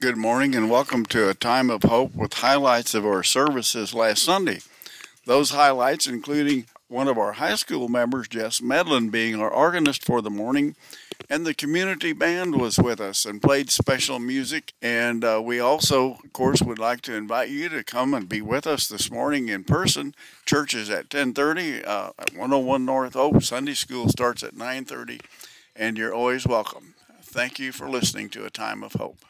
Good morning and welcome to a time of hope with highlights of our services last Sunday. Those highlights including one of our high school members, Jess Medlin, being our organist for the morning, and the community band was with us and played special music. And we also, of course, would like to invite you to come and be with us this morning in person. Church is at 10:30 at 101 North Oak. Sunday school starts at 9:30, and you're always welcome. Thank you for listening to A Time of Hope.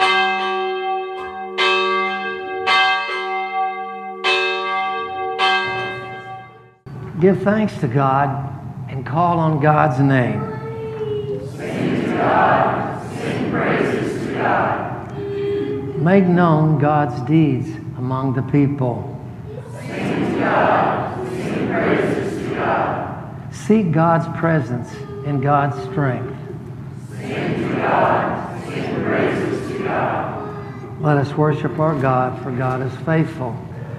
Give thanks to God and call on God's name. Sing to God, sing praises to God. Make known God's deeds among the people. Sing to God, sing praises to God. Seek God's presence and God's strength. Sing to God, sing praises to God. Let us worship our God, for God is faithful.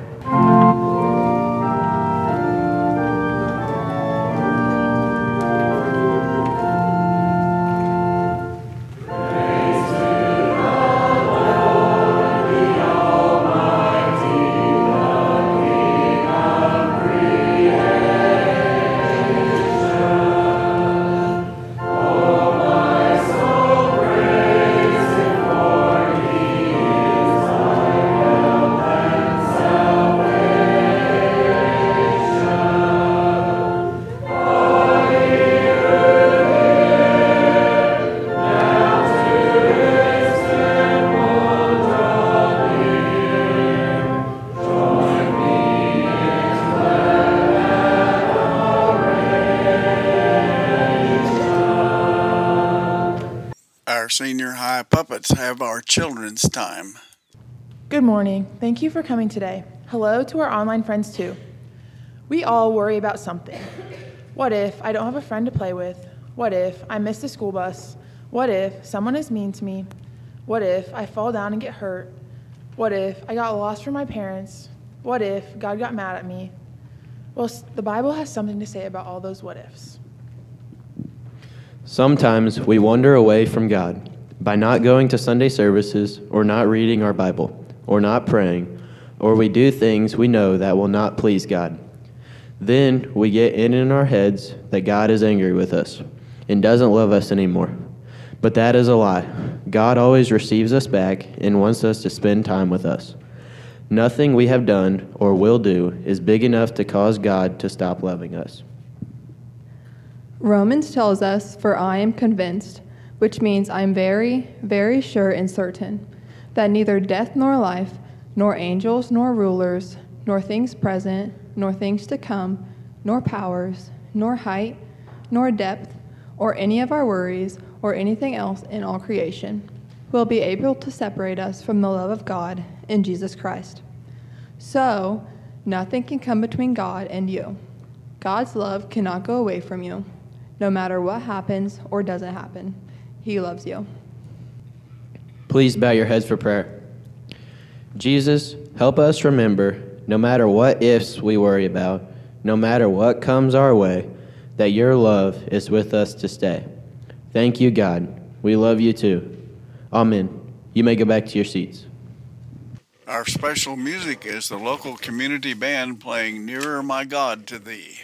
Our senior high puppets have our children's time. Good morning. Thank you for coming today. Hello to our online friends too. We all worry about something. What if I don't have a friend to play with? What if I miss the school bus? What if someone is mean to me? What if I fall down and get hurt? What if I got lost from my parents? What if God got mad at me? Well, the Bible has something to say about all those what ifs. Sometimes we wander away from God by not going to Sunday services or not reading our Bible or not praying, or we do things we know that will not please God. Then we get in our heads that God is angry with us and doesn't love us anymore. But that is a lie. God always receives us back and wants us to spend time with us. Nothing we have done or will do is big enough to cause God to stop loving us. Romans tells us, "For I am convinced," which means I am very, very sure and certain, that neither death nor life, nor angels nor rulers, nor things present, nor things to come, nor powers, nor height, nor depth, or any of our worries, or anything else in all creation, will be able to separate us from the love of God in Jesus Christ. So, nothing can come between God and you. God's love cannot go away from you, no matter what happens or doesn't happen. He loves you. Please bow your heads for prayer. Jesus, help us remember, no matter what ifs we worry about, no matter what comes our way, that your love is with us to stay. Thank you, God. We love you too. Amen. You may go back to your seats. Our special music is the local community band playing Nearer My God to Thee.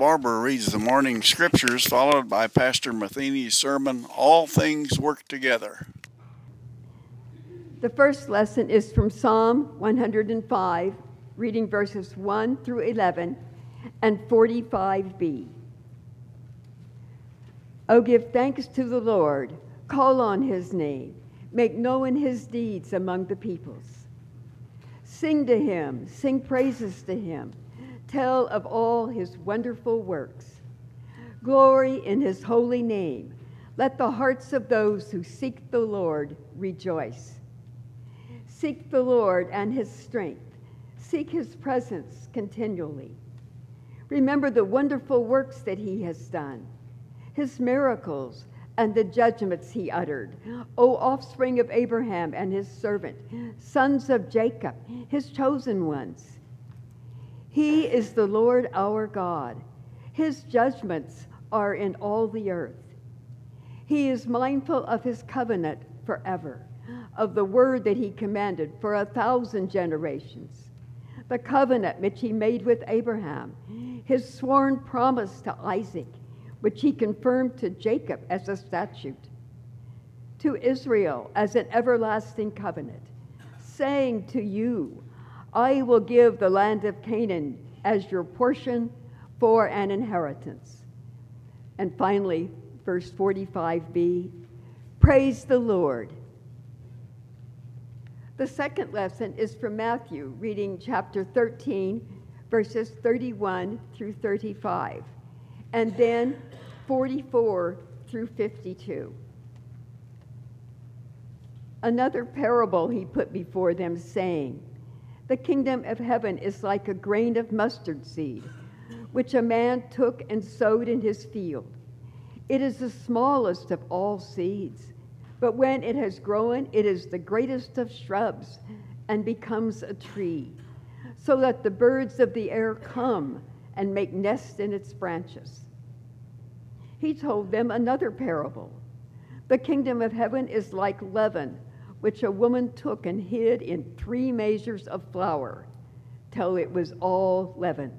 Barber reads the morning scriptures, followed by Pastor Matheny's sermon, All Things Work Together. The first lesson is from Psalm 105, reading verses 1 through 11 and 45b. Oh, give thanks to the Lord, call on his name, make known his deeds among the peoples. Sing to him, sing praises to him, tell of all his wonderful works. Glory in his holy name. Let the hearts of those who seek the Lord rejoice. Seek the Lord and his strength. Seek his presence continually. Remember the wonderful works that he has done, his miracles and the judgments he uttered. O offspring of Abraham and his servant, sons of Jacob, his chosen ones. He is the Lord our God. His judgments are in all the earth. He is mindful of his covenant forever, of the word that he commanded for 1,000 generations, the covenant which he made with Abraham, his sworn promise to Isaac, which he confirmed to Jacob as a statute, to Israel as an everlasting covenant, saying to you, I will give the land of Canaan as your portion for an inheritance. And finally, verse 45b, praise the Lord. The second lesson is from Matthew, reading chapter 13, verses 31 through 35, and then 44 through 52. Another parable he put before them, saying, the kingdom of heaven is like a grain of mustard seed, which a man took and sowed in his field. It is the smallest of all seeds, but when it has grown, it is the greatest of shrubs and becomes a tree, so that the birds of the air come and make nests in its branches. He told them another parable. The kingdom of heaven is like leaven, which a woman took and hid in 3 measures of flour, till it was all leavened.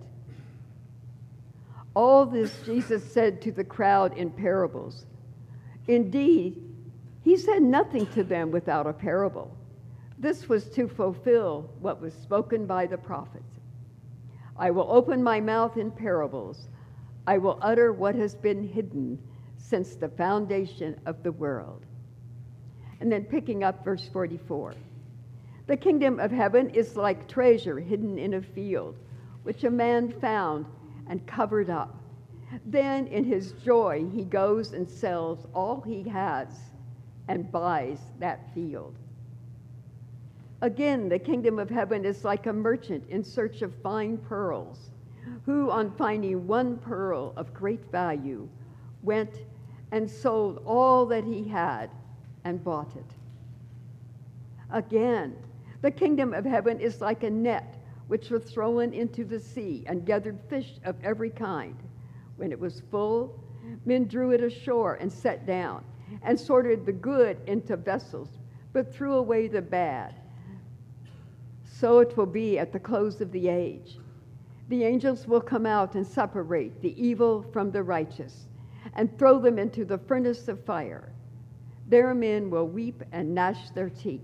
All this Jesus said to the crowd in parables. Indeed, he said nothing to them without a parable. This was to fulfill what was spoken by the prophets. I will open my mouth in parables. I will utter what has been hidden since the foundation of the world. And then picking up verse 44. The kingdom of heaven is like treasure hidden in a field, which a man found and covered up. Then in his joy he goes and sells all he has and buys that field. Again, the kingdom of heaven is like a merchant in search of fine pearls, who, on finding one pearl of great value, went and sold all that he had and bought it. Again, the kingdom of heaven is like a net which was thrown into the sea and gathered fish of every kind. When it was full, men drew it ashore and sat down and sorted the good into vessels, but threw away the bad. So it will be at the close of the age. The angels will come out and separate the evil from the righteous and throw them into the furnace of fire. There men will weep and gnash their teeth.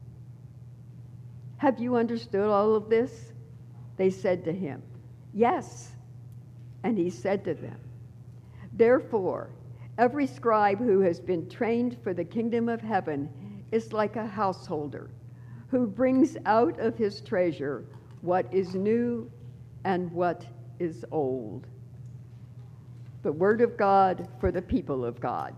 Have you understood all of this? They said to him, yes. And he said to them, therefore, every scribe who has been trained for the kingdom of heaven is like a householder who brings out of his treasure what is new and what is old. The word of God for the people of God.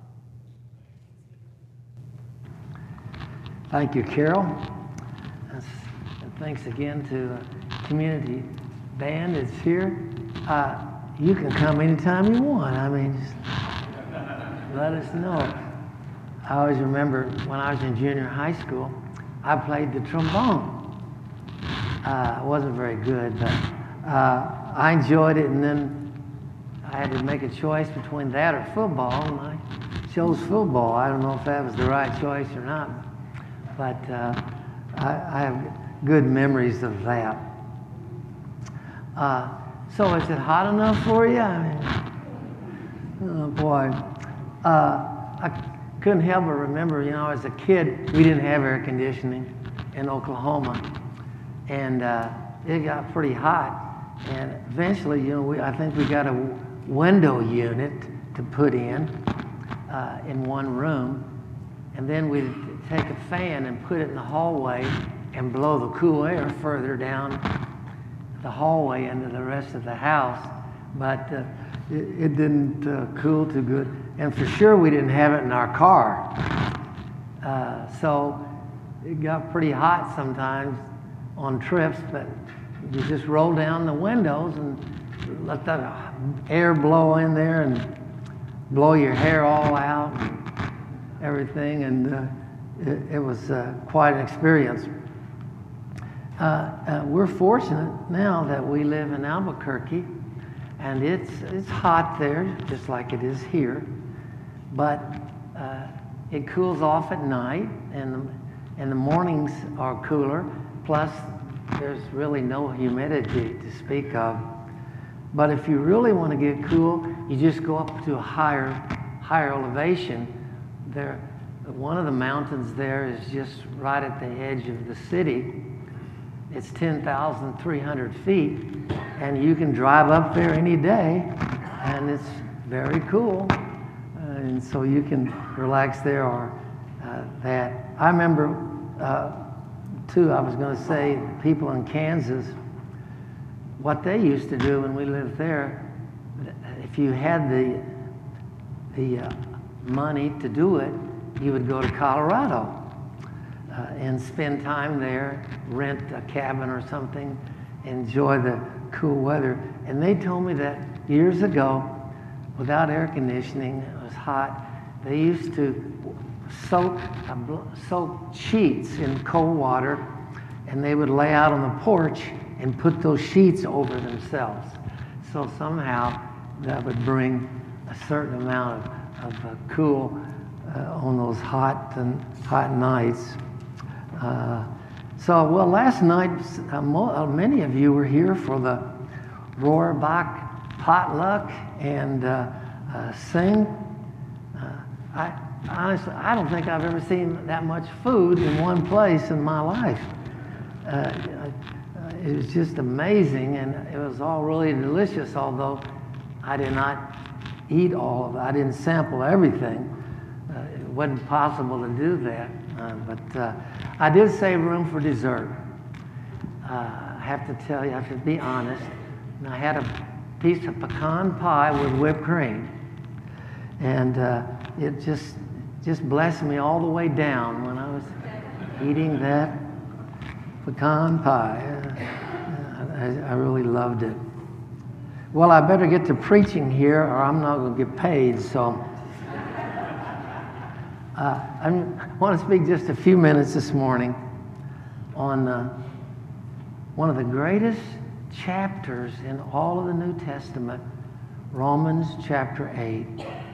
Thank you, Carol. And thanks again to the community band that's here. You can come anytime you want. I mean, just let us know. I always remember when I was in junior high school, I played the trombone. I wasn't very good, but I enjoyed it, and then I had to make a choice between that or football, and I chose football. I don't know if that was the right choice or not, but I have good memories of that. So is it hot enough for you? I mean, oh boy. I couldn't help but remember, as a kid, we didn't have air conditioning in Oklahoma. And it got pretty hot. And eventually, I think we got a window unit to put in one room. And then we'd take a fan and put it in the hallway and blow the cool air further down the hallway into the rest of the house. But it didn't cool too good. And for sure, we didn't have it in our car. So it got pretty hot sometimes on trips, but you just roll down the windows and let the air blow in there and blow your hair all out and everything. And it was quite an experience. We're fortunate now that we live in Albuquerque, and it's hot there, just like it is here. But it cools off at night, and the mornings are cooler. Plus, there's really no humidity to speak of. But if you really want to get cool, you just go up to a higher elevation. There, one of the mountains there is just right at the edge of the city. It's 10,300 feet, and you can drive up there any day, and it's very cool. And so you can relax there or that. I remember, too, I was going to say, people in Kansas, what they used to do when we lived there, if you had the money to do it, you would go to Colorado and spend time there, rent a cabin or something, enjoy the cool weather. And they told me that years ago, without air conditioning, it was hot, they used to soak sheets in cold water, and they would lay out on the porch and put those sheets over themselves. So somehow that would bring a certain amount of cool on those hot nights. Well, last night, many of you were here for the Rohrbach potluck and sing. Honestly, I don't think I've ever seen that much food in one place in my life. It was just amazing, and it was all really delicious, although I did not eat all of it. I didn't sample everything. It wasn't possible to do that. But I did save room for dessert. I have to tell you, I have to be honest. And I had a piece of pecan pie with whipped cream. And it just blessed me all the way down when I was eating that pecan pie. I really loved it. Well, I better get to preaching here or I'm not going to get paid. So I want to speak just a few minutes this morning on one of the greatest chapters in all of the New Testament, Romans chapter 8.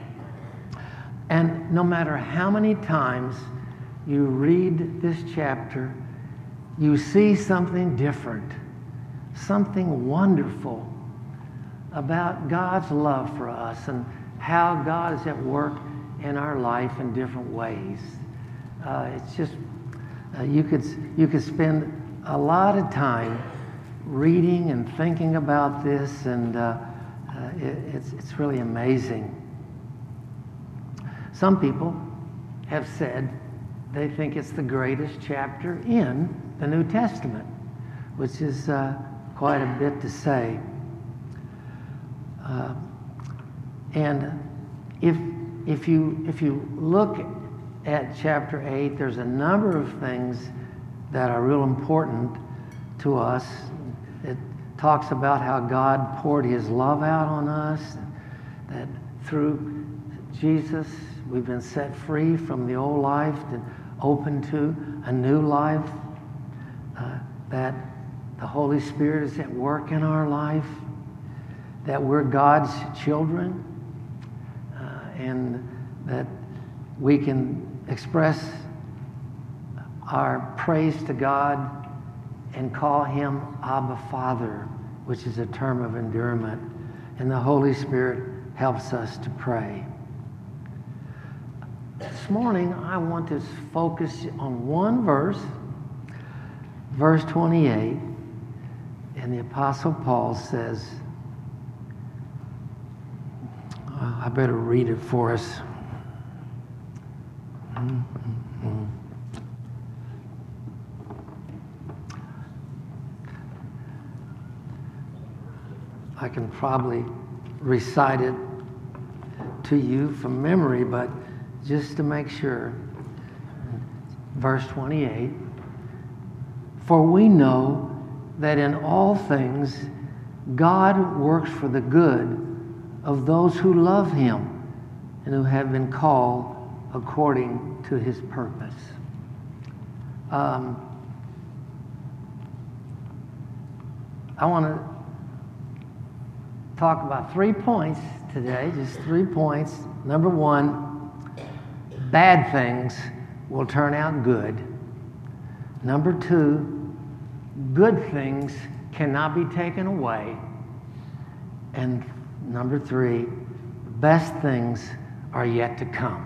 And no matter how many times you read this chapter, you see something different, something wonderful about God's love for us and how God is at work in our life in different ways. It's just, you could spend a lot of time reading and thinking about this, and it's really amazing. Some people have said they think it's the greatest chapter in the New Testament, which is quite a bit to say. And if you look at chapter 8, there's a number of things that are real important to us. It talks about how God poured his love out on us, that through Jesus we've been set free from the old life and open to a new life, that the Holy Spirit is at work in our life, that we're God's children, and that we can express our praise to God and call him Abba Father which is a term of endearment. And the Holy Spirit helps us to pray. This morning, I want to focus on one verse, verse 28, and the Apostle Paul says, I better read it for us. I can probably recite it to you from memory, but just to make sure. Verse 28, for we know that in all things God works for the good of those who love him and who have been called according to his purpose. I want to talk about 3 points today, just 3 points. Number one, bad things will turn out good. Number two, good things cannot be taken away. And number three, best things are yet to come.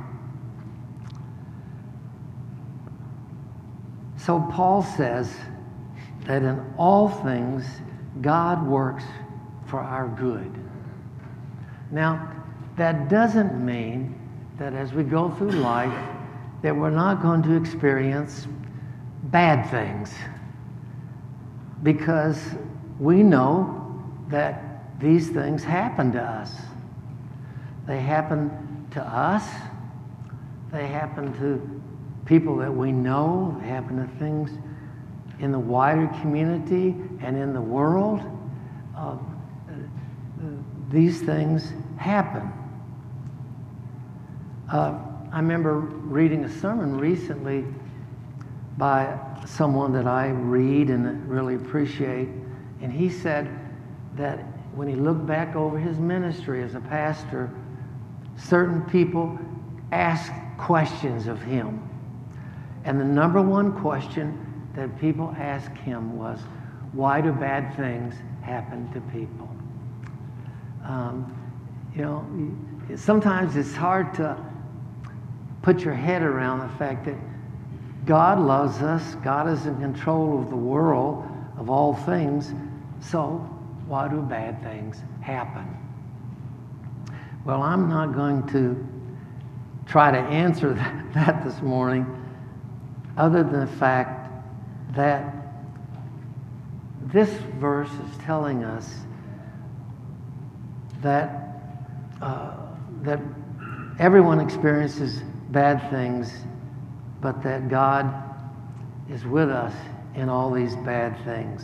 So Paul says that in all things, God works for our good. Now, that doesn't mean that as we go through life, that we're not going to experience bad things. Because we know that these things happen to us. They happen to us. They happen to people that we know. They happen to things in the wider community and in the world. These things happen. I remember reading a sermon recently by someone that I read and really appreciate, and he said that when he looked back over his ministry as a pastor, certain people asked questions of him. And the number one question that people asked him was, why do bad things happen to people? Sometimes it's hard to put your head around the fact that God loves us. God is in control of the world, of all things. So why do bad things happen? Well, I'm not going to try to answer that this morning, other than the fact that this verse is telling us that that everyone experiences bad things, but that God is with us in all these bad things.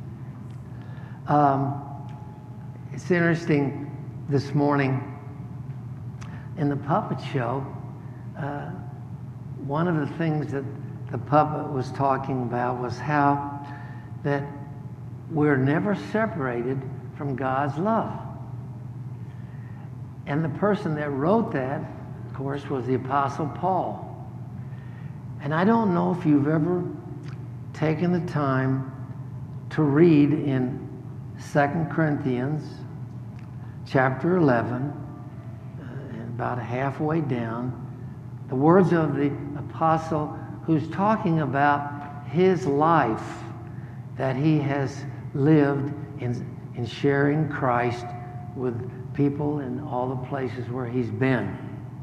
It's interesting this morning in the puppet show, one of the things that the puppet was talking about was how that we're never separated from God's love. And the person that wrote that, of course, was the Apostle Paul. And I don't know if you've ever taken the time to read in 2 Corinthians chapter 11, and about halfway down, the words of the apostle who's talking about his life that he has lived in sharing Christ with people in all the places where he's been.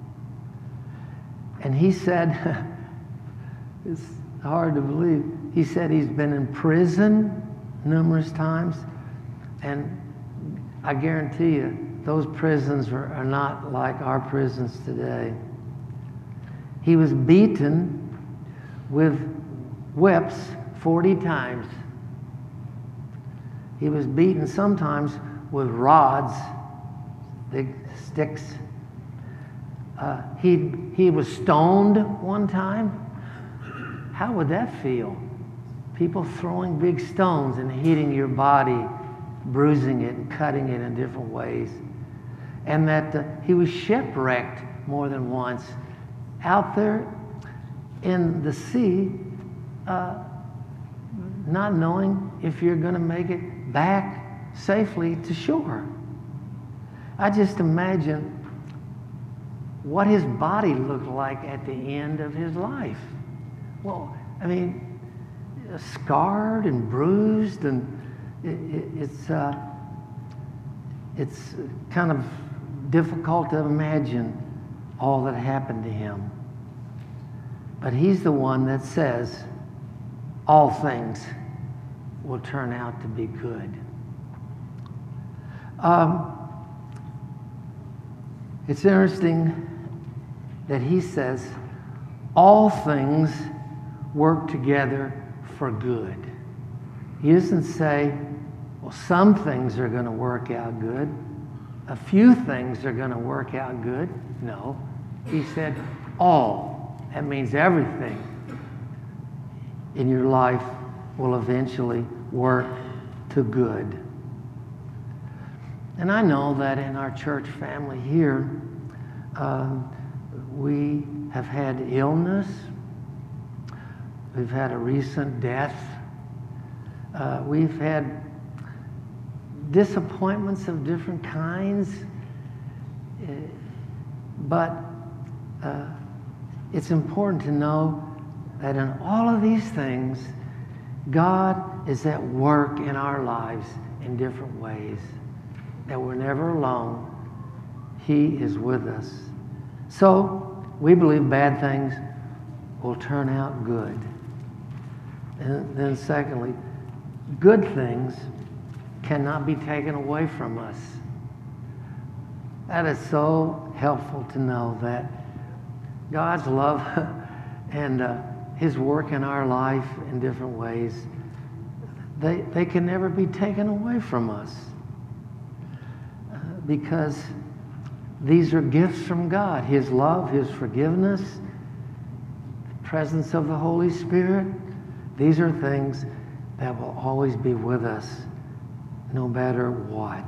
And he said, it's hard to believe, he said he's been in prison numerous times, and I guarantee you those prisons are not like our prisons today. He was beaten with whips 40 times. He was beaten sometimes with rods, big sticks. He was stoned one time. How would that feel? People throwing big stones and hitting your body, bruising it and cutting it in different ways. And that he was shipwrecked more than once out there in the sea, not knowing if you're going to make it back safely to shore. I just imagine what his body looked like at the end of his life. Well, I mean, scarred and bruised, and it's kind of difficult to imagine all that happened to him. But he's the one that says all things will turn out to be good. It's interesting that he says all things work together for good. He doesn't say, well, some things are going to work out good. A few things are going to work out good. No. He said all. That means everything in your life will eventually work to good. And I know that in our church family here, we have had illness. We've had a recent death. We've had disappointments of different kinds. But it's important to know that in all of these things, God is at work in our lives in different ways. That we're never alone. He is with us. So we believe bad things will turn out good. And then secondly, good things cannot be taken away from us. That is so helpful to know that God's love and his work in our life in different ways, they can never be taken away from us. Because these are gifts from God. His love, his forgiveness, the presence of the Holy Spirit. These are things that will always be with us no matter what.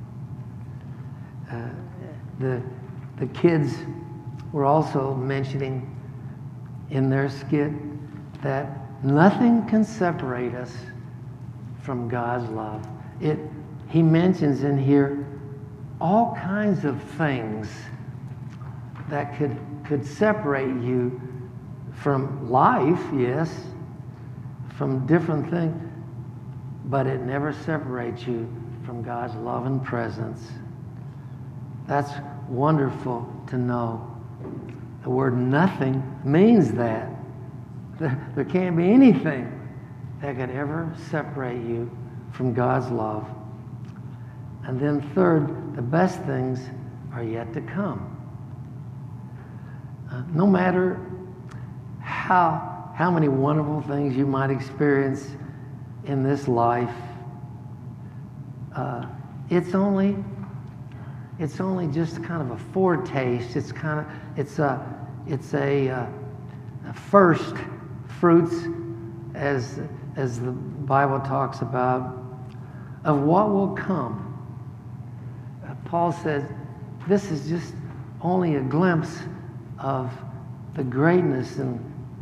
The kids were also mentioning in their skit that nothing can separate us from God's love. He mentions in here all kinds of things that could separate you from life, yes, from different things, but it never separates you from God's love and presence. That's wonderful to know. The word nothing means that. There can't be anything that could ever separate you from God's love. And then third, the best things are yet to come. No matter how many wonderful things you might experience in this life, it's only just kind of a foretaste. It's a first fruits, as the Bible talks about, of what will come. Paul says this is just only a glimpse of the greatness and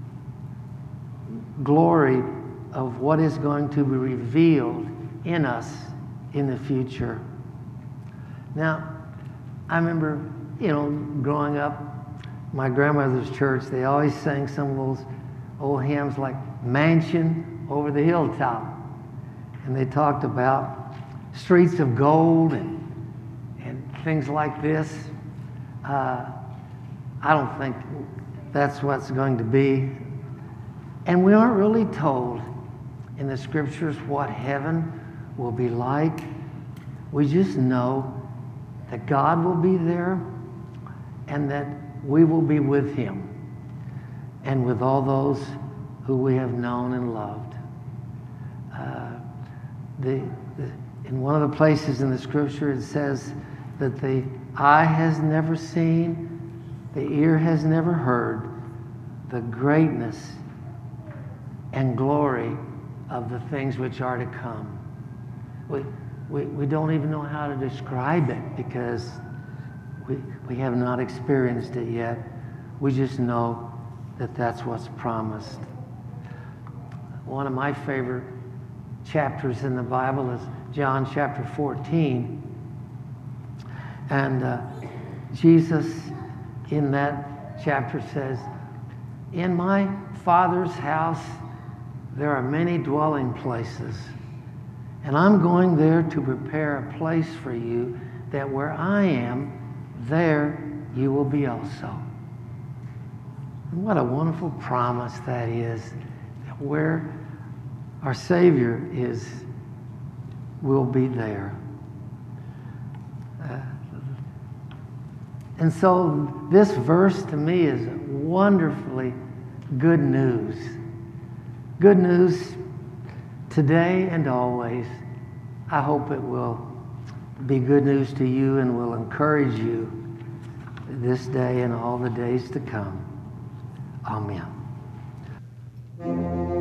glory of what is going to be revealed in us in the future. Now, I remember, growing up, my grandmother's church, they always sang some of those old hymns like Mansion Over the Hilltop. And they talked about streets of gold and things like this. I don't think that's what's going to be. And we aren't really told in the scriptures what heaven will be like. We just know that God will be there and that we will be with him and with all those who we have known and loved. In one of the places in the scripture it says that the eye has never seen, the ear has never heard the greatness and glory of the things which are to come. We don't even know how to describe it because we have not experienced it yet. We just know that that's what's promised. One of my favorite chapters in the Bible is John chapter 14. And Jesus in that chapter says, "In my Father's house there are many dwelling places, and I'm going there to prepare a place for you, that where I am, there you will be also." And what a wonderful promise that is, that where our Savior is, we'll be there. And so this verse to me is wonderfully good news. Good news today and always. I hope it will be good news to you and will encourage you this day and all the days to come. Amen.